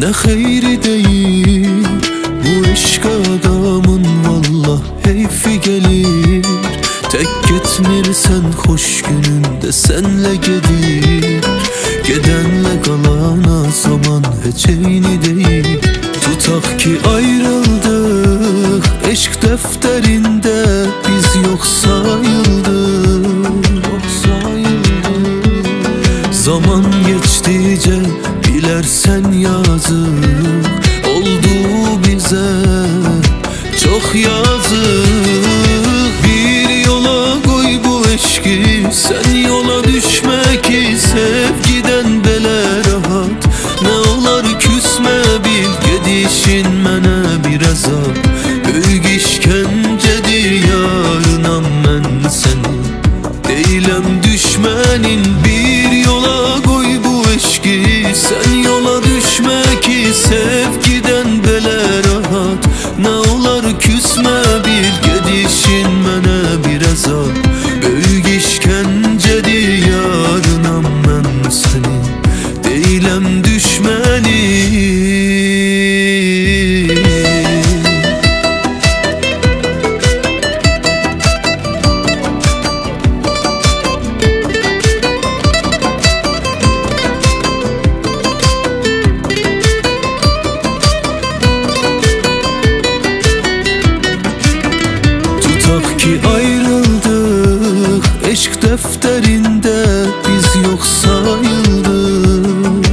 ne hayri değil. Bu eşk adamın vallah heyfi gelir. Tek gitmirsen hoş gününde senle gelir. Gedenle kalana zaman hiç eyni değil. Tutak ki ayrıldık, eşk defterinde biz yok sayıldık. Zaman geçtice bilersen yazık oldu bize, çok yazık. Bir yola koy bu eşki, sen yola düşme ki sevgiden bele rahat. Ne olar küsme bil, gedişin mene bir azap. Büyük işkencedir yarınam ben seni, değilim düşmenin. Bir yola koy bu eşki, sen yola düşme ki sevgiden bele rahat. Ne olar küsme bil, gedişin mene bir azap. Büyük işkencedir yarınam ben seni, değilim düşmenin. Tutak ki ayrıldık, eşk defterinde biz yok sayıldık.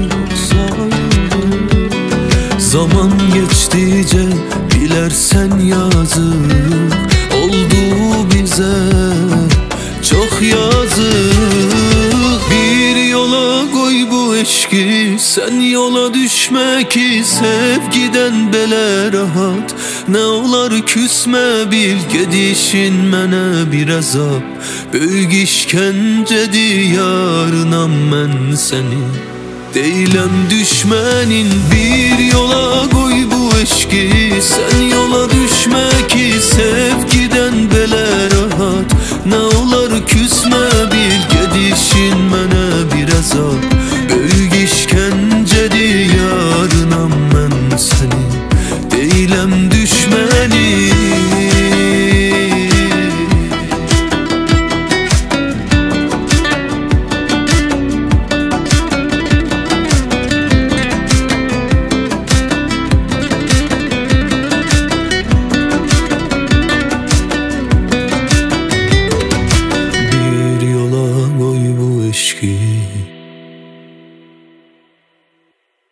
Zaman geçtice bilersen yazık oldu bize, çok yazık. Bir yola koy bu eşki, sen yola düşme ki sevgiden bele rahat. Ne olar küsme bil, gedişin mene bir azap. Büyük işkencedir yarınam ben seni, değilim düşmenin. Bir yola koy bu eşki, sen yola düşme ki sevgiden bele rahat. Ne olar küsme bil, gedişin mene bir azap.